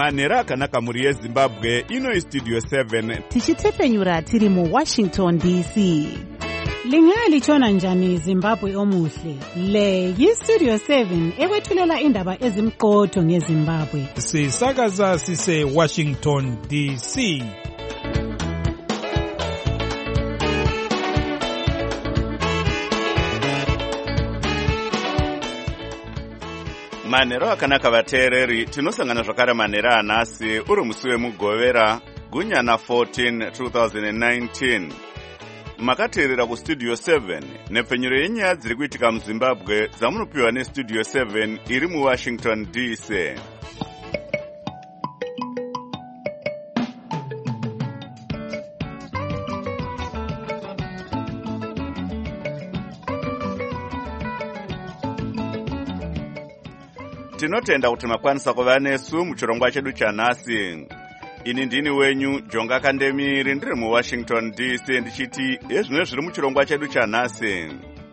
manhero akanaka mhuri yezimbabwe. Ino istudio 7 tichitefenyura tiri muWashington DC. Lingalitshona njani Zimbabwe omuhle? Le yistudio 7 ekwethulela indaba ezimqotho ngeZimbabwe. Sisakaza sise Washington DC. manhero akanaka vateereri, tinosangana zvakare manhero anhasi uri musi wemugovera gunyana 14 2019. Makateerera kustudio 7 nepfenyuro yenyaya dziri kuitika muzimbabwe dzamunopiwa nestudio 7 iri muWashington DC. Tinotenda kuti makwanisa kuva nesu muchirongwa chedu chanhasi. Ini ndini wenyu Jonga Kandemiri, ndiri muWashington DC, ndichiti ezvimwe zviri muchirongwa chedu chanhasi.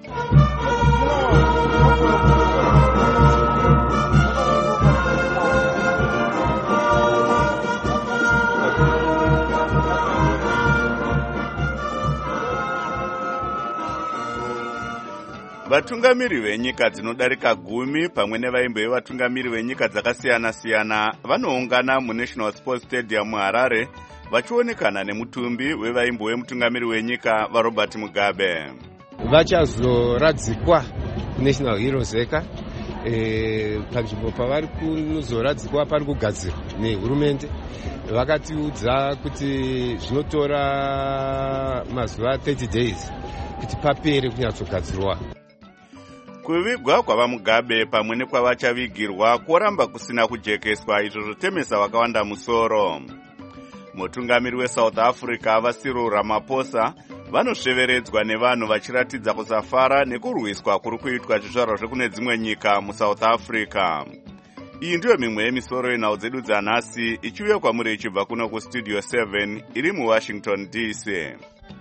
Vatungamiri venyika dzinodarika 10 pamwe nevaimbi vevatungamiri venyika dzakasiyana-siyana vanoungana muNational Sports Stadium muHarare vachionekana nemutumbi wevaimbi vemutungamiri wenyika vaRobert Mugabe. Vachazoradzikwa National Heroes Eka panzvimbo pavari kunozoradzikwa pari kugadzirwa nehurumende. Vakatiudza kuti zvinotora mazuva 30 days kuti papere kunyatsogadzirwa. Kuvigwa kwavaMugabe pamwe nekwavachavigirwa kuramba kusina kujekeswa, izvo zvotemesa vakawanda musoro. Mutungamiri weSouth Africa vaCyril Ramaphosa vanosveveredzwa nevanhu vachiratidza kusafara nekurwiswa kuri kuitwa zvizvarwa zvekune dzimwe nyika muSouth Africa. Iyi ndiyo mimwe yemisoro yenhau dzedu dzanhasi ichiuya kwamuri ichibva kuno kustudio 7 iri muWashington DC.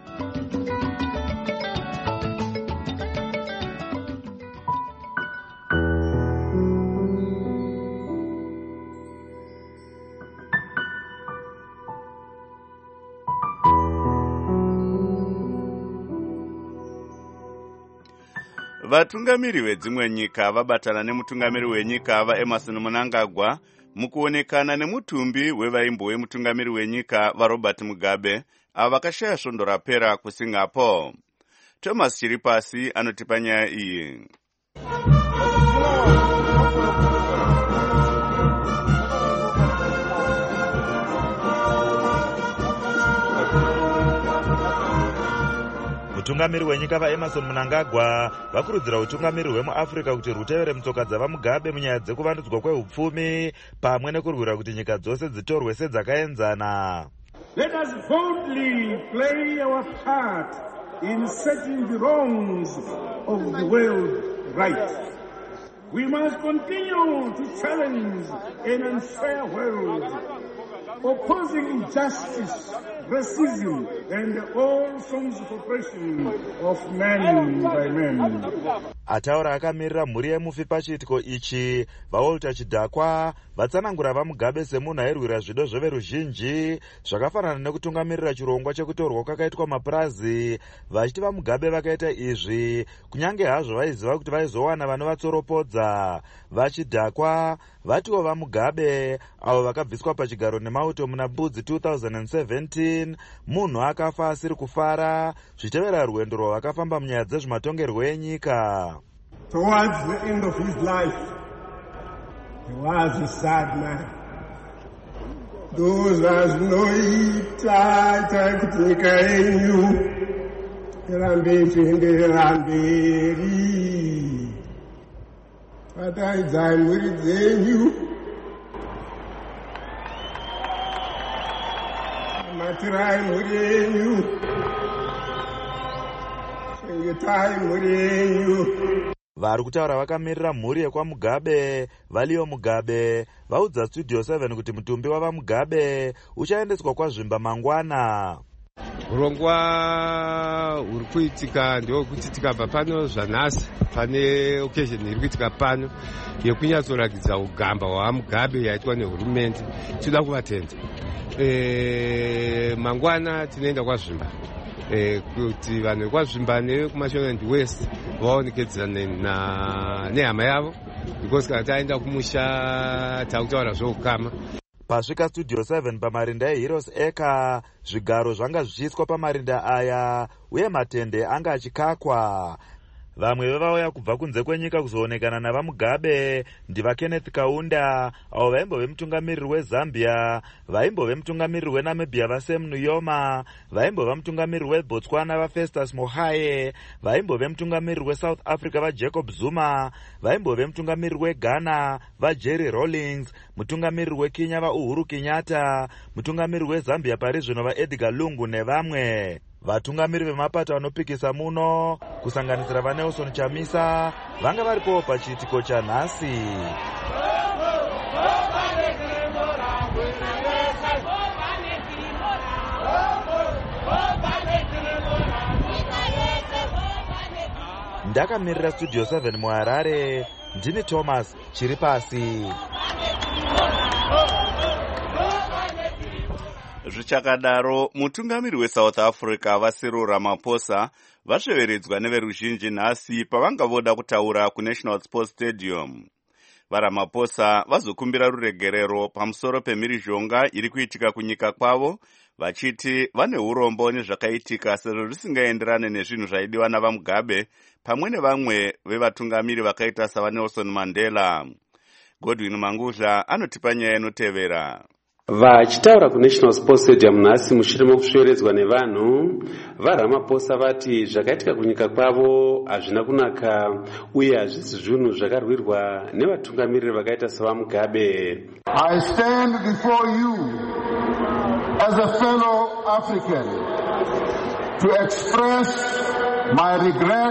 Vatungamiri vedzimwe nyika vabatana nemutungamiri wenyika vaEmmerson Mnangagwa mukuonekana nemutumbi wevaimbi wemutungamiri wenyika vaRobert Mugabe ava vakashaya svondo rapera kuSingapore. Thomas Chiripasi anotipa nyaya iyi. Mutungamiri wenyika vaEmmerson Mnangagwa vakurudzira utungamiri hwemuAfrica kuti rutevere mutsoka dzavaMugabe munyaya dzekuvandudzwa kwehupfumi pamwe nekurwira kuti nyika dzose dzitorwe sedzakaenzana. Let us boldly play our part in setting the wrongs of the world right. We must continue to challenge an unfair world, opposing injustice, racism, and all forms of oppression of man by man. Ataura akamirira mhuri yemufi pachiitiko ichi, vaWalter Chidhakwa vatsanangura vaMugabe semunhu airwira zvido zveveruzhinji zvakafanana nekutungamirira chirongwa chekutorwa kwakaitwa mapurazi, vachiti vaMugabe vakaita izvi kunyange hazvo vaiziva kuti vaizowana vanovatsoropodza. VaChidhakwa vatiwo vaMugabe avo vakabviswa pachigaro nemauto muna Budzi 2017 munhu akafa asiri kufara zvichitevera rwendo rwavakafamba munyaya dzezvematongerwo enyika. Towards the end of his life, he was a sad man. Those azinoita kuti nyika yenyu irambe ichienderera mberi. Fataidzai mhuri dzenyu, matirai mhuri yenyu, chengetai mhuri yenyu. Vari kutaura vakamirira mhuri yekwaMugabe, vaLeo Mugabe, vaudza Studio 7 kuti mutumbi wavaMugabe uchaendeswa kwazvimba mangwana. urongwa huri kuitika ndewekuti tikabva pano zvanhasi pane occasion iri kuitika pano yekunyatsorakidza ugamba hwaMugabe yaitwa nehurumende. Tinoda kuvatenda. Mangwana tinoenda kwazvimba kuti vanhu vekwazvimba nevekumashonaland west vaonekedzane nehama yavo, because kana taenda kumusha takutaura zveukama. Pasvika Studio 7 pamarinda eHeroes Acre, zvigaro zvanga zvichiiswa pamarinda aya uye matende anga achikakwa. Vamwe vevauya kubva kunze kwenyika kuzoonekana navaMugabe ndiva Kenneth Kaunda, avo vaimbove mutungamiriri weZambia, vaimbove mutungamiriri weNamibia vaSam Nujoma, vaimbove mutungamiriri weBotswana vaFestus Mogae, vaimbove mutungamiriri weSouth Africa vaJacob Zuma, vaimbove mutungamiriri weGhana vaJerry Rawlings, mutungamiriri weKenya vaUhuru Kenyatta, mutungamiriri weZambia pari zvino vaEdgar Lungu nevamwe. Vatungamiri vemapato anopikisa muno kusanganisira vaNelson Chamisa vanga varipo pachiitiko chanhasi. Ndakamirira Studio 7 muHarare, ndini Thomas Chiripasi. Zvichakadaro, mutungamiri weSouth Africa vaCyril Ramaphosa vasveveredzwa neveruzhinji nhasi pavanga voda kutaura kuNational Sports Stadium. VaRamaphosa vazokumbira ruregerero pamusoro pemhirizhonga iri kuitika kunyika kwavo, vachiti vane urombo nezvakaitika sezvo zvisingaenderane nezvinhu zvaidiwa navaMugabe pamwe nevamwe vevatungamiri vakaita savaNelson Mandela. Godwin Manguzha anotipa nyaya inotevera. Vachitaura kuNational Sports Stadium nhasi mushure mekusveveredzwa nevanhu, vaRamaphosa vati zvakaitika kunyika kwavo hazvina kunaka uye hazvisi zvinhu zvakarwirwa nevatungamiriri vakaita savaMugabe. I stand before you as a fellow African to express my regret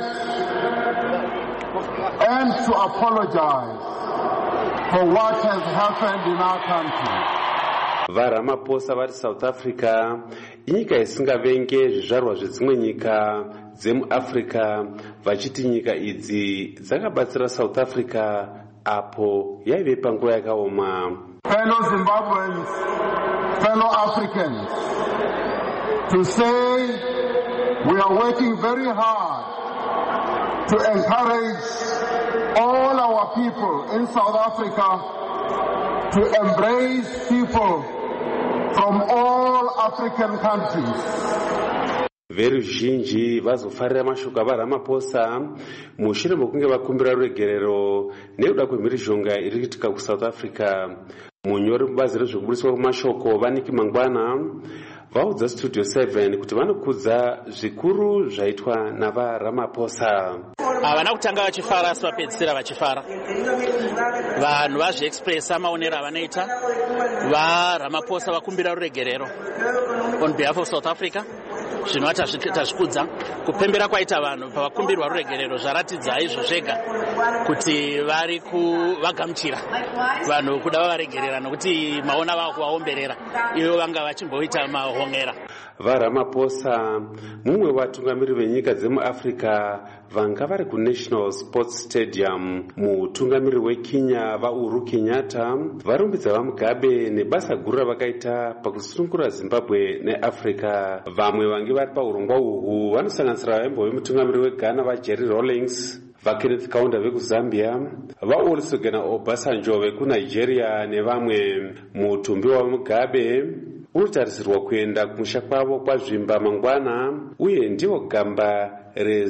and to apologize for what has happened in our country. VaRamaphosa vari South Africa inyika isingavenge zvizvarwa zvedzimwe nyika dzemuAfrica, vachiti nyika idzi dzakabatsira South Africa apo yaive panguva yakaoma. Fellow Zimbabweans, fellow Africans, to say we are working very hard to encourage all our people in South Africa to embrace people from all African countries. Veruzhinji vazofarira mashoko avaRamaphosa mushure mekunge vakumbira ruregerero nekuda kwemhirizhonga iri kuitika kuSouth Africa. Munyori mubazi rezvekubudiswa kwemashoko Vaniki Mangwana vaudza Studio 7 kuti vanokudza zvikuru zvaitwa navaRamaphosa. Havana kutanga vachifara asi vapedzisira vachifara. Vanhu vazviexpressa maonero avanoita. VaRamaphosa vakumbira ruregerero on behalf of South Africa. Zvino tazvikudza kupembera kwaita vanhu pavakumbirwa ruregerero zvaratidza izvo zvega kuti vari kuvagamuchira vanhu kuda vavaregerera nokuti maona vava kuvaomberera ivo vanga vachimboita mahongera. VaRamaphosa mumwe vatungamiri venyika dzemuAfrica vanga vari kuNational Sports Stadium. Mutungamiri weKenya vaUhuru Kenyatta varumbidza vaMugabe nebasa guru ravakaita pakusunungura Zimbabwe neAfrica. Vamwe vange vari paurongwa uhu vanosanganisira vaimbove mutungamiri weGhana vaJerry Rawlings, vaKenneth Kaunda vekuZambia, vaOlusegun Obasanjo vekuNigeria nevamwe. Mutumbi waMugabe unotarisirwa kuenda kumusha kwavo kwazvimba mangwana uye ndiwo gamba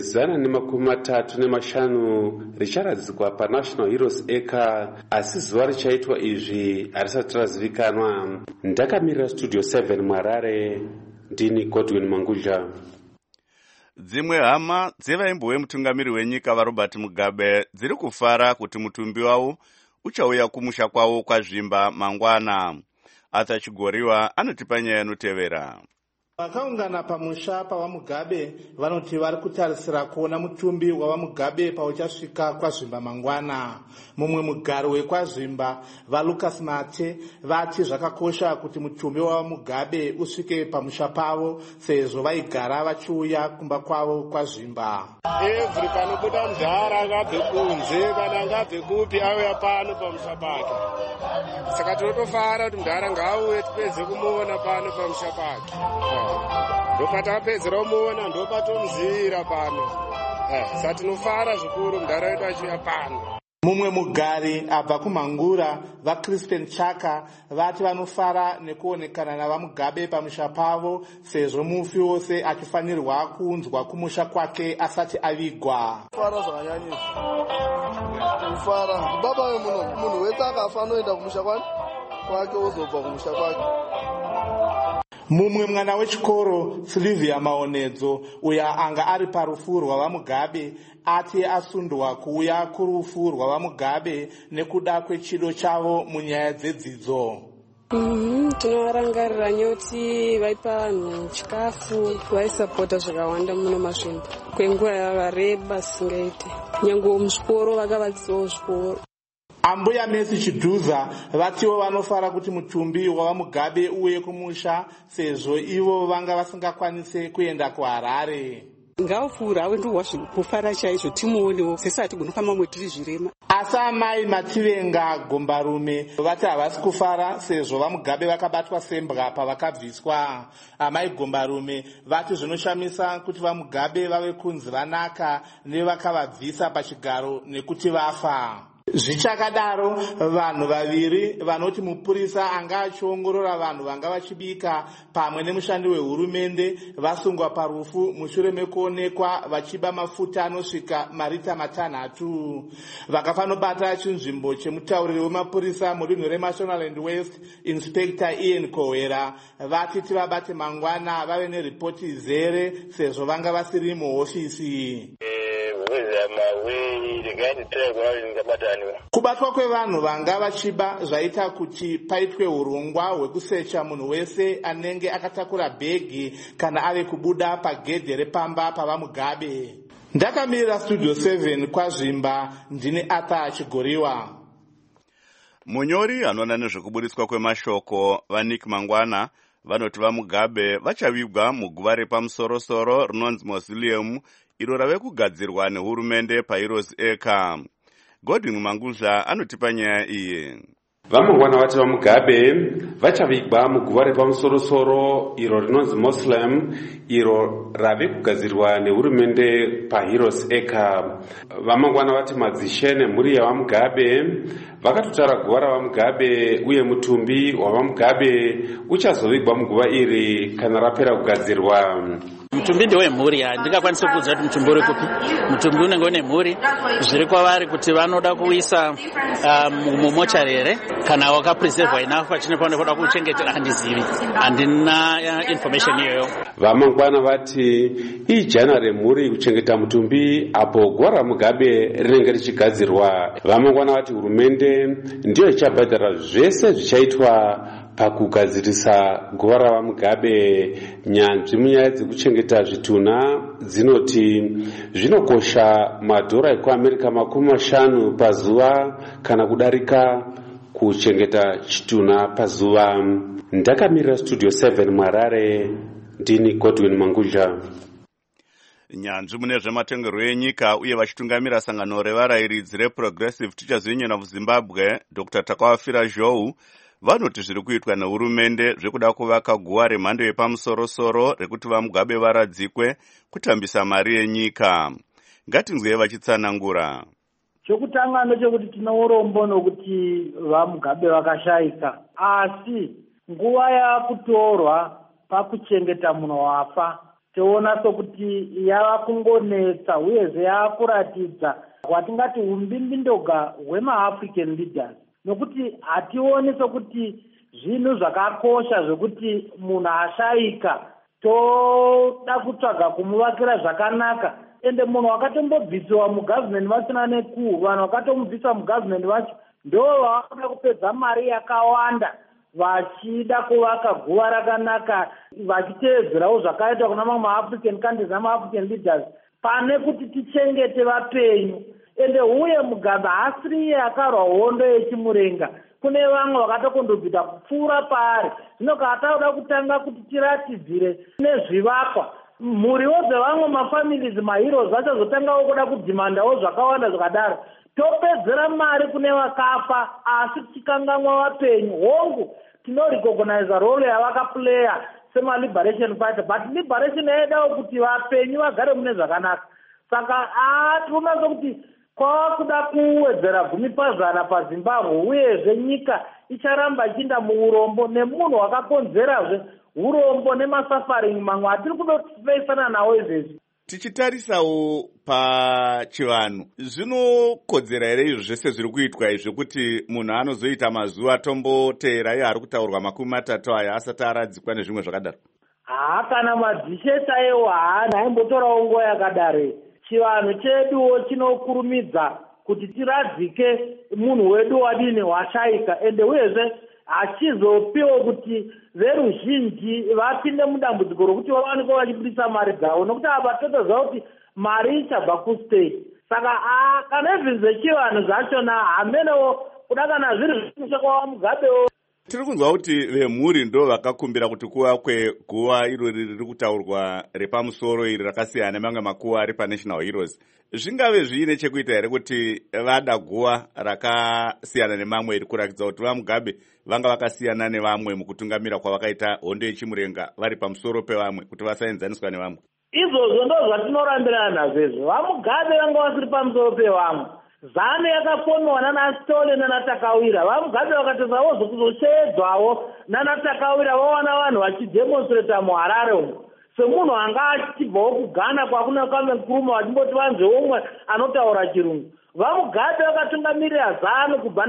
re135 richaradzikwa paNational Heroes Acre, asi zuva richaitwa izvi harisati razivikanwa. Ndakamirira Studio 7 muHarare, ndini Godwin Manguzha. Dzimwe hama dzevaimbove mutungamiri wenyika vaRobert Mugabe dziri kufara kuti mutumbi wavo uchauya kumusha kwavo kwazvimba mangwana. Arthur Chigoriwa anotipa nyaya inotevera. Vakaungana pamusha pavaMugabe vanoti vari kutarisira kuona mutumbi wavaMugabe pauchasvika kwaZvimba mangwana. Mumwe mugari wekwazvimba vaLucas Mate vati zvakakosha kuti mutumbi wavaMugabe usvike pamusha pavo sezvo vaigara vachiuya kumba kwavo kwaZvimba. Every panobuda mudhara angabve kunze kana angabve kupi auya pano pamusha pake. Saka tinotofara kuti mudhara ngaauye tipedze kumuona pano pamusha pake. Ndopatapedzera kumuona ndopatomuzivira pano. Saka tinofara zvikuru mudhara wedu achiuya pano. Mumwe mugari abva kuMhangura vaChristian Chaka vati vanofara nekuonekana navaMugabe pamusha pavo sezvo mufi wose achifanirwa kuunzwa kumusha kwake asati avigwa. Fara zvakanyanyisa. Kufara baba wemunhu wese akafa anoenda kumusha kwake ozobva kumusha kwake. Mumwe mwana wechikoro Sylvia Maonedzo uya anga ari parufu rwavaMugabe ati asundwa kuuya kurufu rwavaMugabe nekuda kwechido chavo munyaya dzedzidzo. Tinovarangarira nyoti vaipa vanhu chikafu, vaisapota zvakawanda muno masvingo kwenguva yakareba singaite. Nyange muzvikoro vakavadzisawo zvikoro. Ambuya Messi Chidhuza vatiwo vanofara kuti mutumbi wavaMugabe uye kumusha sezvo ivo vanga vasingakwanise kuenda kuHarare. Ngaufura awe ndo kufara chaizvo timuonewo sesi hatigoni kufamba mwetiri zvirema. Asi amai Mativenga Gombarume vati havasi kufara sezvo vaMugabe vakabatwa sembwa pavakabviswa. Amai Gombarume vati zvinoshamisa kuti vaMugabe vave kunzi vanaka nevakavabvisa pachigaro nekuti vafa. Zvichakadaro vanhu vaviri vanoti mupurisa anga achiongorora vanhu vanga vachibika pamwe nemushandi wehurumende vasungwa parufu mushure mekuonekwa vachiba mafuta anosvika marita 3. Vakafanobata chinzvimbo chemutauriri wemapurisa mudunhu reMashonaland West Inspector Ian Kohera vati tivabate mangwana vave neripoti zere sezvo vanga vasiri muhofisi. Kubatwa kwevanhu vanga vachiba zvaita kuti paitwe urongwa hwekusecha munhu wese anenge akatakura bhegi kana ave kubuda pagedhe repamba pavaMugabe. Ndakamirira Studio 7 kwaZvimba ndine Arthur Chigoriwa. Munyori anoona nezvekubudiswa kwemashoko vaNick Mangwana vanoti vaMugabe vachavigwa muguva repamusoro-soro rinonzi Mausoleum iro rave kugadzirwa nehurumende paHeroes Acre. Godwin Manguzha anotipa nyaya iyi. Vamangwana vati vaMugabe vachavigwa muguva repamusoro-soro iro rinonzi Mausoleum iro rave kugadzirwa nehurumende paHeroes Acre. Vamangwana vati madzishe nemhuri yavaMugabe vakatotara guva ravaMugabe uye mutumbi wavaMugabe uchazovigwa muguva iri kana rapera kugadzirwa. Mutumbi ndewemhuri, handingakwanisa kuudza kuti mutumbi uri kupi. Mutumbi unenge une mhuri zviri kwavari kuti vanoda kuisa mumochari here kana wakapreservwa enough pachine panoda kuchengetera handizivi, handina information iyoyo. Vamangwana vati ijana remhuri kuchengeta mutumbi apo guva raMugabe rinenge richigadzirwa. Vamangwana vati hurumende ndiyo ichabhadhara zvese zvichaitwa pakugadzirisa guva ravaMugabe. Nyanzvi munyaya dzekuchengeta zvitunha dzinoti zvinokosha madhora ekuAmerica 50 pazuva kana kudarika kuchengeta chitunha pazuva. Ndakamirira Studio 7 Harare ndini Godwin Manguzha. Nyanzvi mune zvematongerwo enyika uye vachitungamira sangano revarayiridzi reProgressive Teachers Union of Zimbabwe Dr. Takawafira Zhou vanoti zviri kuitwa nehurumende zvekuda kuvaka guva remhando yepamusoro-soro rekuti vaMugabe varadzikwe kutambisa mari yenyika. Ngatinzwe vachitsanangura. Chokutanga ndechekuti tine urombo nokuti vaMugabe vakashayika, asi nguva yakutorwa pakuchengeta munhu wafa toona sokuti yava kungonetsa uyezve yava kuratidza watingati umbindindoga hwemaAfrican leaders, nokuti hationi sokuti zvinhu zvakakosha zvokuti munhu ashayika toda kutsvaga kumuvakira zvakanaka. Ende munhu wakatombobvisiwa mugavhimenti vasina nekuu, vanhu vakatomubvisa mugavhimenti vacho ndo vavanoda kupedza mari yakawanda vachida kuvaka guva rakanaka vachiteedzerawo zvakaitwa kuna mamwe maafrican countries namaafrican leaders pane kuti tichengete vapenyu. Ende uye Mugabe haasiri iye akarwa hondo yechimurenga, kune vamwe vakatokondobvita kupfuura paari. Zvino katauda kutanga kuti tiratidzire nezvivakwa mhuriwo dzevamwe mafamilies maheroes vachazotangawo kuda kudhimandawo zvakawanda zvakadaro. Topedzera mari kune vakafa asi tichikanganwa vapenyu. Hongu tinorecognize role yavakaplaya sema-liberation fighter, but liberation yaidawo kuti vapenyu vagare mune zvakanaka. Saka tinoona sokuti kwava kuda kuwedzera 10% paZimbabwe, uyezve nyika icharamba ichiinda muurombo nemunhu wakakonzerazve urombo nemasafaring mamwe atiri kudofeisana nawo izvezvi. Tichitarisawo pachivanhu, zvinokodzera here izvo zvese zviri kuitwa izvi kuti munhu anozoita mazuva tomboteera iye ari kutaurwa 30 aya asati aradzikwa nezvimwe zvakadaro? Kana madzisheta ewo haimbotorawo nguva yakadaro. Chivanhu cheduwo chinokurumidza kuti tiradzike munhu wedu wadini washayika, ende uyezve hachizopiwo kuti veruzhinji vapinde mudambudziko rokuti vawanikwa vachibudisa mari dzavo, nokuti apa totoziva kuti mari ichabva kustate. Saka kana izvi zvechivanhu zvachona hamenewo kuda kana zviri zvinosvakwa Mugabewo. Tiri kunzwa kuti vemhuri ndo vakakumbira kuti kuvakwe guva iro riri kutaurwa repamusoro iri rakasiyana nemamwe makuva ari paNational Heroes. Zvingave zviine chekuita here kuti vada guva rakasiyana nemamwe iri kurakidza kuti vaMugabe vanga vakasiyana nevamwe mukutungamira kwavakaita hondo yechimurenga vari pamusoro pevamwe kuti vasaenzaniswa nevamwe? Izvozvo ndo zvatinorambirana nazvo. VaMugabe vanga vasiri pamusoro pevamwe. Zane yakafonwa naNastole naNatakawira. VaMugabe vakatozawo zvokuzoshedzwawo naNatakawira vawana vanhu vachidemonstrata muHarare umo. Semunhu anga achibvawo kuGhana kwakuna Kwame Nkrumah vachimboti vanzwe umwe anotaura chirungu. VaMugabe vakatungamirira ZANU kubva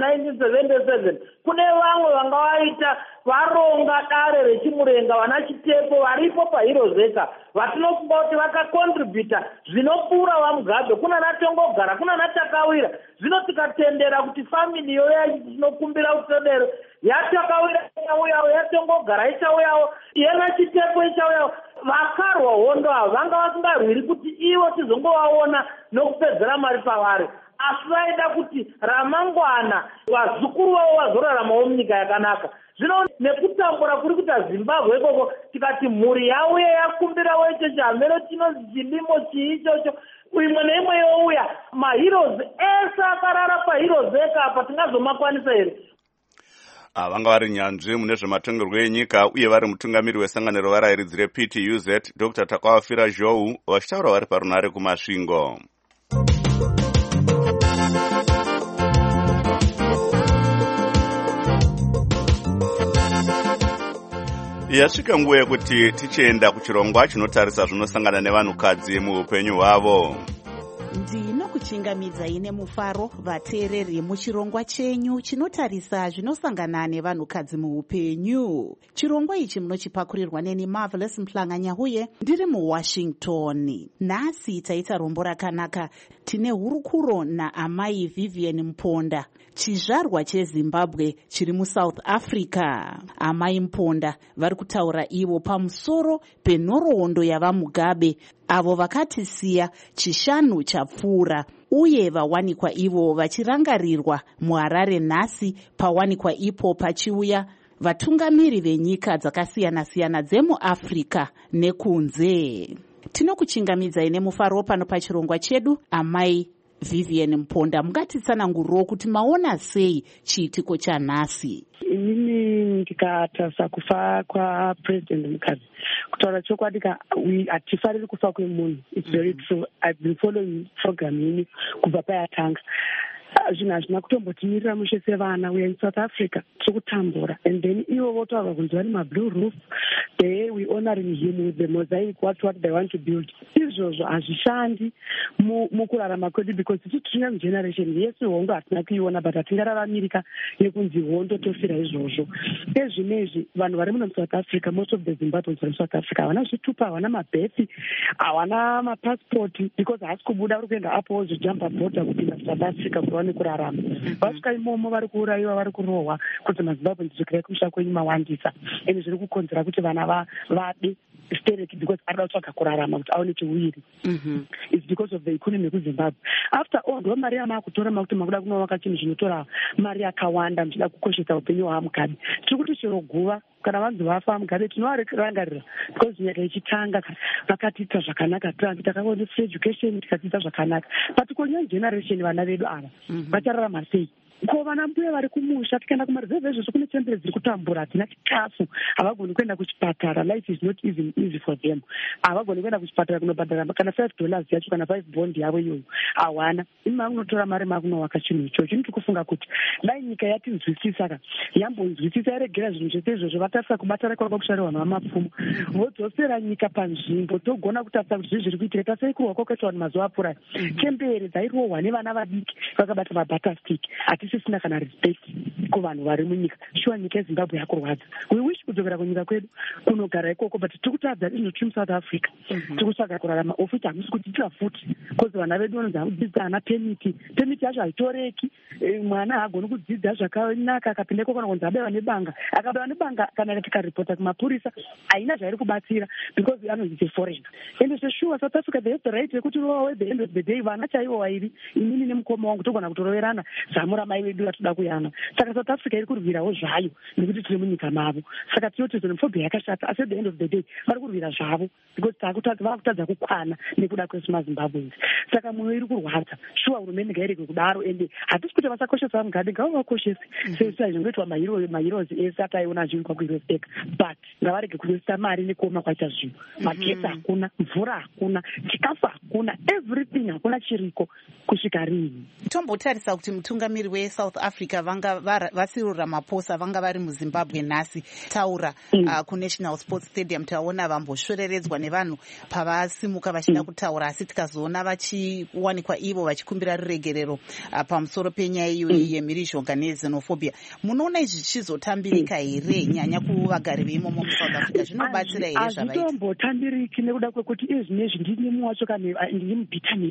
1977. Kune vamwe vanga vaita varonga dare rechimurenga vana Chitepo varipo paHirozeka vatinofunga kuti vakakontributa zvinopfuura vaMugabe. Kuna Natongogara, kuna Natakawira. Zvino tikatendera kuti family yoya inokumbira utodero yaTakawira ichauyawo, yaTongogara ichauyawo, yena Chitepo ichauyawo. Vakarwa hondo ava vanga vasingarwiri kuti ivo tizongovaona nokupedzera mari pavari, asi vaida kuti ramangwana vazukuru vavo vazoraramawo munyika yakanaka. Zvino nekutambura kuri kuita Zimbabwe ikoko, tikati mhuri yauya yakumbirawo ichocho hameno chinonzi chilimo chiichocho, imwe neimwe youya. Maheroes ese akarara paHirozeka apa tingazomakwanisa here? Vanga vari nyanzvi mune zvematongerwo enyika uye vari mutungamiri wesangano revarairidzi rePTUZ Dr. Takawafira Zhou vachitaura vari parunare kuMasvingo. Yasvika nguva yekuti tichienda kuchirongwa chinotarisa zvinosangana nevanhukadzi muupenyu hwavo. Ndinokuchingamidzai nemufaro vateereri muchirongwa chenyu chinotarisa zvinosangana nevanhukadzi muupenyu. Chirongwa ichi munochipakurirwa neni Marvelous Mhlanga-Nyahuye ndiri muWashington. Nhasi taita rombo rakanaka. Tine hurukuro naamai Vivian Mponda, chizvarwa cheZimbabwe chiri muSouth Africa. Amai Mponda vari kutaura ivo pamusoro penhoroondo yavaMugabe avo vakatisiya chishanu chapfuura, uye vawanikwa ivo vachirangarirwa muHarare nhasi pawanikwa ipo pachiuya vatungamiri venyika dzakasiyana-siyana dzemuAfrica nekunze. Tinokuchingamidzai nemufaro pano pachirongwa chedu. Amai Vivian Mponda, mungatitsanangurirewo kuti maona sei chiitiko chanhasi? Inini ndikatarisa kufa kwaPresident Mugabe, kutaura chokwadi hatifariri kufa kwemunhu. It's very true. I've been following program ini kubva payatanga. Zvinhu hazvina kutombotimirira mushe sevana. We are in South Africa, tiri kutambura, and then ivo votaurwa kunzi vari mablue roof. There we honoring him with the mosaic, what they want to build. Izvozvo hazvishandi mukurarama kwedu, because iti tiri generation yese hondo hatina kuiona, but hatingararamira yekunzi hondo tofira izvozvo. Ezvinezvi vanhu vari muno South Africa, most of the Zimbabweans vari South Africa, havana zvitupa, havana mabhethi, havana mapassport, because haasi kubuda uri kuenda apo wozojamba bhodha kupinda South Africa vaone kurarama. Vasvika imomo vari kuurayiwa, vari kurohwa, kuti mazimbabwe ndizvikirai kumusha kwenyu mawandisa, ende zviri kukonzera kuti vana vade stereki because arida kutsvaga kurarama kuti aone chiwiri. It's because of the economy yekuzimbabwe. After all ndo mari yamakutora makuti makuda kunovaka chinhu zvinotora mari yakawanda muchida kukoshesa upenyu hwaMugabe. Tiri kuti chero guva kana vanzi vafa Mugabe tinovarangarira because nyika ichitanga vakatiita zvakanaka, takaona free education tikatiita zvakanaka, but konya generation vana vedu ava vachararama sei? Ko vana mbuya vari kumusha, tikaenda kumaruzevha izvozvo kune chembere dziri kutambura, hatina chikafu, havagoni kuenda kuchipatara, life is not even easy for them. Havagoni kuenda kuchipatara kunobhadhara kana $5 yacho kana 5 bond yavo iyoyo hawana. Imi makunotora mari makunowaka chinhu ichocho. Ini tikufunga kuti dai nyika yatinzwisisa ka yambonzwisisa yaregera zvinhu zvese izvozvo vatarisa kubatana kwava kushare vanhu vamapfumo vodzosera nyika panzvimbo togona kutarisa kuti zvii zviri kuitika. Tasai kurwa kwakaitwa vanhu mazuva apfuura chembere dzairohwa nevana vadiki vakabata mabatterstick. Hatisisina kana respect kuvanhu vari munyika. Shuwa nyika yeZimbabwe yakurwadza. We wish kudzokera kunyika kwedu kunogara ikoko, but tikutadza izvo tiri muSouth Africa tikutsvaga kurarama ofisi hamusi kutiitira futi kozi vana vedu vanonzi hakudzidza hana pemiti yacho haitoreki. Mwana haagoni kudzidza zvakanaka akapinda ikoko kana kunzi abaiwa nebanga, akabaiwa nebanga kana tikaripota kumapurisa haina zvairi kubatsira because anonzi foreign. Ende zveshuwa South Africa they have the right yekuti rowa at the end of the day vana chaivo vairi inini nemukoma wangu togona kutoroverana zamura mai vedu vatoda kuyana. Saka South Africa iri kurwirawo zvayo nekuti tiri munyika mavo. Saka tinoti xenophobia yakashata, asi at the end of the day vari kurwira zvavo because vakutadza kukwana nekuda kwesu maZimbabweans. Saka mwoyo iri kurwadza. Shuwa hurumende ngairege kudaro, ende hatisi kuti vasakoshesa Mugabe, ngavakoshese sezvingoitwa maheroes ese ataiona azviitwa kuheroes ega, but ngavarege kuwesta mari nekuoma kwaita zvinhu. Magetsi hakuna, mvura hakuna, chikafu hakuna, everything hakuna chiriko kusvika rini. Tombotarisa kuti mutungamiri weSouth Africa vanga Cyril Ramaphosa vanga vari muZimbabwe nhasi taura kuNational Sports Stadium. Taona vambosvoreredzwa nevanhu pavasimuka vachida kutaura, asi tikazoona vachiwanikwa ivo vachikumbira ruregerero pamusoro penyaya iyoyi yemhirizhonga nexenophobia. Munoona izvi zvichizotambirika here nyanya kuvagari veimomo muSouth Africa? Zvinobatsira here zvavaita? Hazvitombotambiriki nekuda kwekuti izvinezvi ndini muwacho kana ndini mubitterness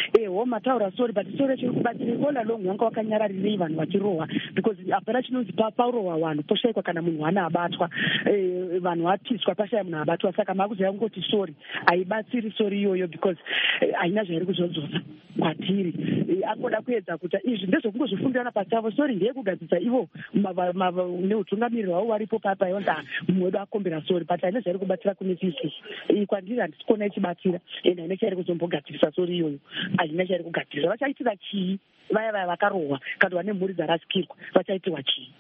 mataura sori, but sori chiri kubatsira all along wanga wakanyararirei vanhu vachirohwa because hapana chinonzi paurohwa vanhu poshayikwa kana munhu wana abatwa, vanhu vatiswa pashaya munhu abatwa. Saka makuziva kungoti sori haibatsiri sori iyoyo because haina zvairi kuzodzosa kwatiri. Akoda kuedza kuti izvi ndezvokungozvifundirana pachavo. Sori ndeyekugadzisa ivo neutungamiriri hwavo varipo payonda mumwe wedu akombera sori, but haina zvairi kubatsira kune isusu. Kwandiri handisi kuona ichibatsira, ende haina chairi kuzombogadzirisa sori iyoyo, haina chairi kugadzirisa. Vachaitira chii vaya vakarohwa kana vane mhuri dzarasikirwa? Vachaitirwa chii?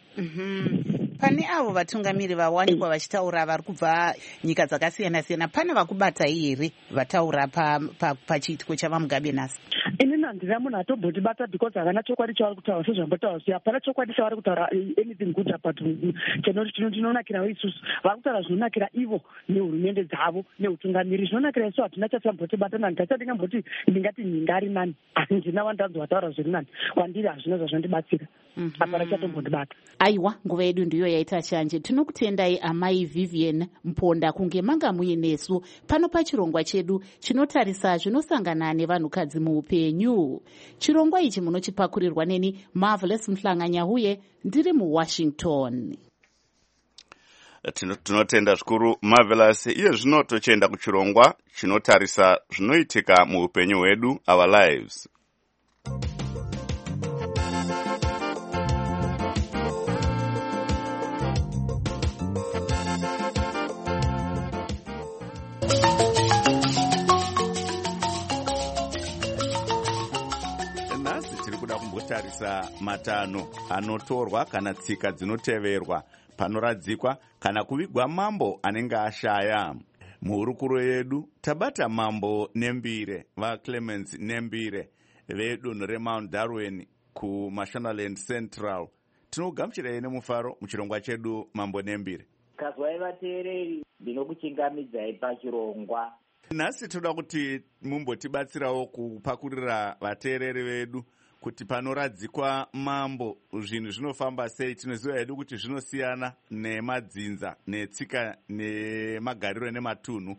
Pane avo vatungamiri vawanikwa vachitaura vari kubva nyika dzakasiyana-siyana, pane vakubatai here vataura pachiitiko chavaMugabe nhasi? Inini handina munhu atombondibata because havana chokwadi chavari kutaura sezvambotaura sei. Hapana chokwadi chavari kutaura anything good about tinonakirawo isusu. Vari kutaura zvinonakira ivo nehurumende dzavo neutungamiri. Zvinonakira isu hatina chatisambotibata nani, tachatingamboti ndingati nhinga ari nani, asi ndina wandanzi wataura zviri nani, wandiri hazvina zvazvandibatsira. Hapana chatombondibata. Aiwa, nguva yedu ndiyo yaita shanje. Tinokutendai amai Vivian Mponda kunge manga muinesu pano pachirongwa chedu chinotarisa zvinosangana nevanhukadzi muupenyu. Chirongwa ichi munochipakurirwa neni Marvelous Mhlanga-Nyahuye, ndiri muWashington. Tinotenda zvikuru Marvelous. Iye zvino tochienda kuchirongwa chinotarisa zvinoitika muupenyu hwedu, our lives. Tarisa matano anotorwa kana tsika dzinoteverwa panoradzikwa kana kuvigwa mambo anenge ashaya. Muhurukuro yedu tabata mambo Nembire, vaClemens Nembire vedunhu reMount Darwin kuMashonaland Central. Tinogamuchirai nemufaro muchirongwa chedu mambo Nembire. Kazwai vateereri, ndinokuchingamidzai pachirongwa. Nhasi toda kuti mumbotibatsirawo kupakurira vateereri vedu kuti panoradzikwa mambo zvinhu zvinofamba sei. Tinoziva hedu kuti zvinosiyana nemadzinza netsika nemagariro nematunhu.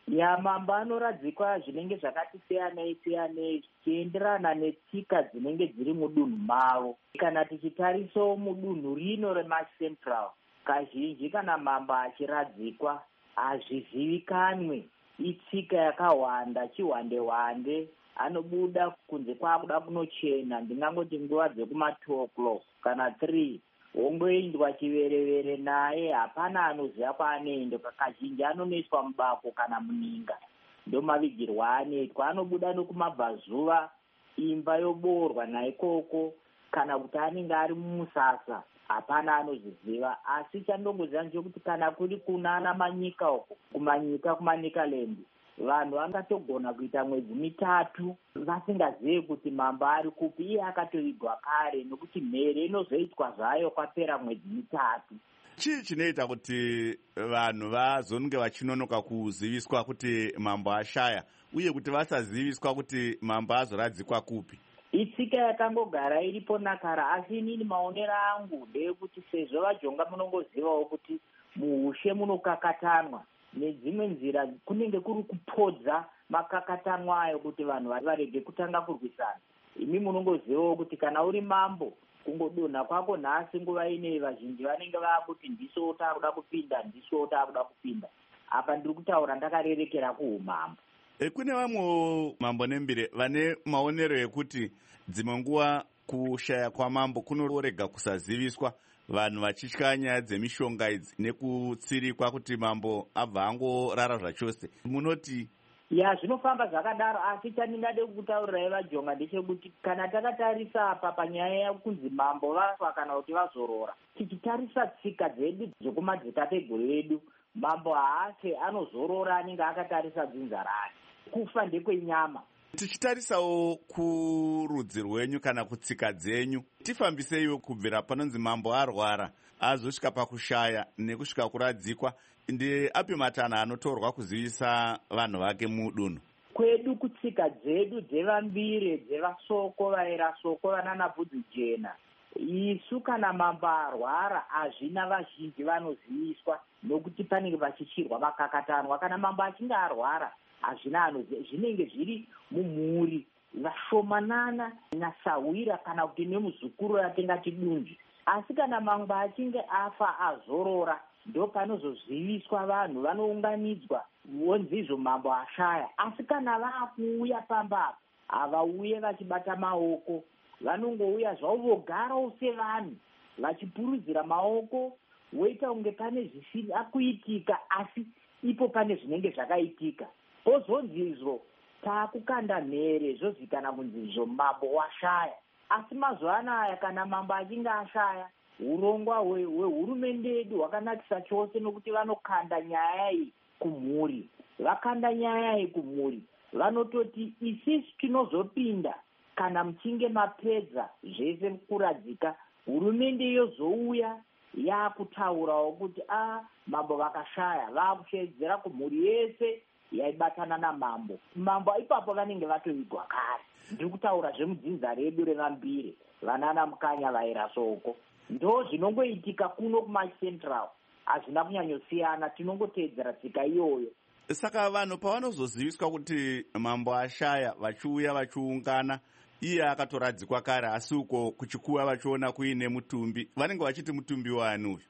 mambo anoradzikwa zvinenge zvakati siyanei siyanei zvichienderana netsika dzinenge dziri mudunhu mavo. Kana tichitarisawo mudunhu rino remacentral, kazhinji kana mambo achiradzikwa hazvizivikanwe, itsika yakawanda chihwande-hwande, anobuda kunze kwakuda kunochena, ndingangoti nguva dzekuma2 o'clock kana 3, wongoendwa chiverevere naye, hapana anoziva kwaanoenda. Kazhinji anonoiswa mubako kana muninga, ndomavigirwa anoitwa. Anobuda nokumabvazuva, imba yoboorwa naikoko, kana kuti anenge ari mumusasa, hapana anozviziva. Asi chandongoziva ndechekuti kana kuri kunana manyika uko, kumanyika kumanikaland, vanhu vangatogona kuita mwedzi 3 vasingazivi kuti mambo ari kupi. Iye akatovigwa kare, nokuti mhere inozoitwa zvayo kwapera mwedzi 3. Chii chinoita kuti vanhu vazonge vachinonoka kuziviswa kuti mambo ashaya, uye kuti vasaziviswa kuti mambo azoradzikwa kupi? Itsika yakangogara iripo nakara, asi inini maonero angu ndeyekuti sezvo vajonga munongozivawo kuti muushe munokakatanwa, nedzimwe nzira kunenge kuri kupodza makakatanwa ayo kuti vanhu varege kutanga kurwisana. Imi munongozivawo kuti kana uri mambo, kungodonha kwako nhasi nguva inei vazhinji vanenge vakuti ndiso takuda kupinda, ndiso takuda kupinda. Apa ndiri kutaura ndakarerekera kuumambo. Kune vamwewo mambo nembire vane maonero ekuti dzimwe nguva kushaya kwamambo kunorega kusaziviswa, vanhu vachitya nyaya dzemishonga idzi nekutsirikwa kuti mambo abva angorara zvachose. Munoti? Zvinofamba zvakadaro, asi chandingade kutaurirai vajonga ndechekuti kana takatarisa apa panyaya yekunzi mambo vafa kana kuti vazorora, tichitarisa tsika dzedu dzokumadzitateguru edu, mambo haafe, anozorora, anenge akatarisa dzinza rake. Kufa ndekwenyama. Tichitarisawo kurudzi rwenyu kana kutsika dzenyu, tifambiseiwo kubvira panonzi mambo arwara azosvika pakushaya nekusvika kuradzikwa. Ndeapi matanho anotorwa kuzivisa vanhu vake mudunhu? Kwedu kutsika dzedu dzevambire, dzevasoko, vaera soko, vanana bvudzi jena, isu kana mambo arwara hazvina vazhinji vanoziviswa, nokuti panenge vachichirwa vakakatanwa. Kana mambo achinge arwara hazvina anoziva, zvinenge zviri mumhuri vashomanana nasawira kana kuti nemuzukuru yatingati dunzvi. Asi kana mambo achinge afa azorora, ndo panozoziviswa vanhu, vanounganidzwa, wonzizvo mambo ashaya. Asi kana vakuuya pamba havauye vachibata maoko, vanongouya zvavo vogarawo sevanhu vachipurudzira maoko, woita kunge pane zvisina kuitika, asi ipo pane zvinenge zvakaitika. Pozonzizvo taakukanda mhere, zvozikanwa kunzizvo mambo washaya. Asi mazuva anaya kana mambo achinge ashaya, urongwa hwehurumende yedu hwakanakisa chose, nokuti vanokanda nyaya iyi kumhuri. Vakanda nyaya iyi kumhuri, vanototi isisi tinozopinda kana muchinge mapedza zvese kuradzika. Hurumende yozouya yaakutaurawo kuti mambo vakashaya, vaakushedzera kumhuri yese yaibatana namambo. Mambo ipapo vanenge vatovigwa kare. Ndiri kutaura zvemudzinza redu revambire, vanana mukanya vaera soko. Ndo zvinongoitika kuno kumacentral, hazvina kunyanyosiyana, tinongoteedzera tsika iyoyo. Saka vanhu pavanozoziviswa kuti mambo ashaya, vachiuya vachiungana, iye akatoradzikwa kare, asi uko kuchikuva vachiona kuine mutumbi, vanenge vachiti mutumbi wani uyu?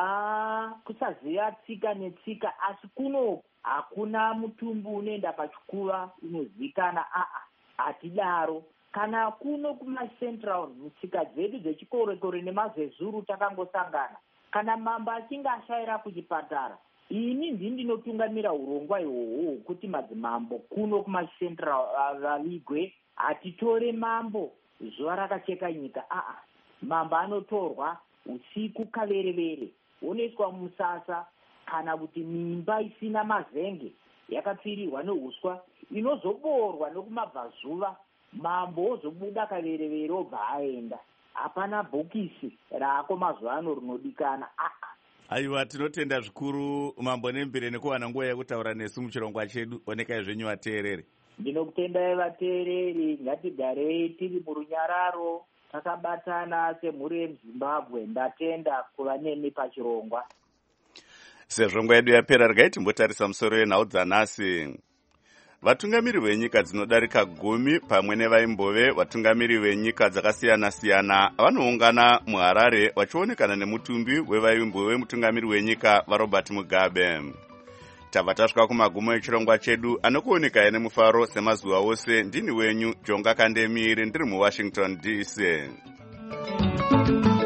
Kusaziva tsika netsika, asi kuno hakuna mutumbi unoenda pachikuva unozivikana. Hatidaro. Kana kuno kumacentral, mutsika dzedu dzechikorekore nemazezuru takangosangana, kana mambo achinge ashayira kuchipatara, ini ndinotungamira urongwa ihwohwo kuti madzimambo kuno kumacentral vavigwe. Hatitore mambo zuva rakacheka nyika. Mambo anotorwa usiku kaverevere, onoiswa musasa, kana kuti mimba isina mazenge yakapfirirwa neuswa, inozoboorwa nokumabvazuva. Mambo ozobuda kaverevere obva aenda. Hapana bhokisi raako mazuva ano rinodikana. Aiwa, tinotenda zvikuru mambo nembire nekuwana nguva yekutaura nesu muchirongwa chedu. Onekai zvenyu vateereri. Ndinokutendai vateereri, ngatigarei tiri murunyararo takabatana semhuri yemuZimbabwe. Ndatenda kuva nemi pachirongwa. Sezvo nguva yedu yapera, regai timbotarisa musoro wenhau dzanhasi. Vatungamiri venyika dzinodarika 10 pamwe nevaimbove vatungamiri venyika dzakasiyana-siyana vanoungana muHarare vachionekana nemutumbi wevaimbove mutungamiri wenyika vaRobert Mugabe. Tabva tasvika kumagumo echirongwa chedu anokuonekai nemufaro semazuva ose. Ndini wenyu Jonga Kandemiri ndiri muWashington DC.